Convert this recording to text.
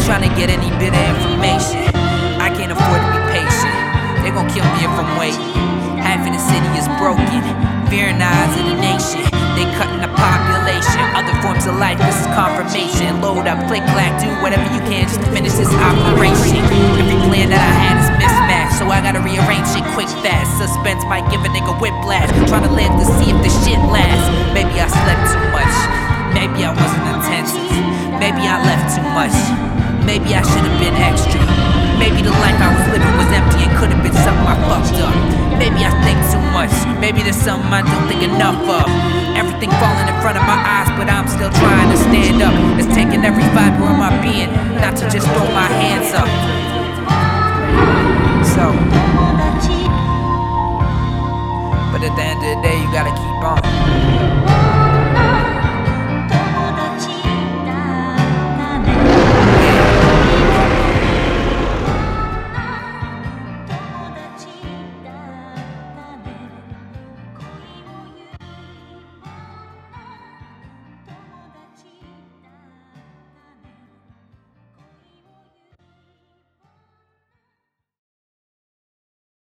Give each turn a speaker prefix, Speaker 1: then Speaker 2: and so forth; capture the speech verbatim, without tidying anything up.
Speaker 1: trying to get any bit of information. I can't afford to be patient. They gon' kill me if I'm waiting. Half of the city is broken, fearing the eyes of the nation. They cutting the population, other forms of life, this is confirmation. Load up, click, clack, do whatever you can just to finish this operation. Every plan that I had is mismatched, so I gotta rearrange shit quick, fast. Suspense might give a nigga whiplash, trying to live to see if the shit lasts. Maybe I slept too much, maybe I wasn't attentive, maybe I left too much, maybe I should've been extra. Maybe the life I was living was empty and could've been something I fucked up. Maybe I think too much, maybe there's something I don't think enough of. Everything falling in front of my eyes, but I'm still trying to stand up. It's taking every fiber of my being not to just throw my hands up. So, but at the end of the day, you gotta keep on.